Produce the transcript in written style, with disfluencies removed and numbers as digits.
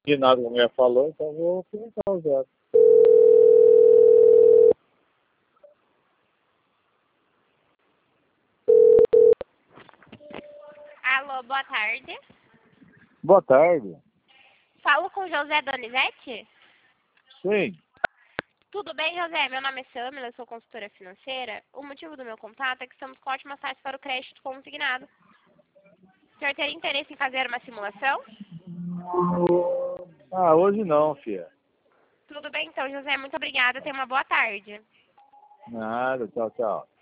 E nada que a mulher falou, então vou perguntar o zero. Alô, boa tarde. Boa tarde. Falo com José Donizete? Sim. Tudo bem, José? Meu nome é Samila, eu sou consultora financeira. O motivo do meu contato é que estamos com ótimas taxas para o crédito consignado. O senhor teria interesse em fazer uma simulação? Ah, hoje não, filha. Tudo bem, então, José. Muito obrigada. Tenha uma boa tarde. Nada, tchau, tchau.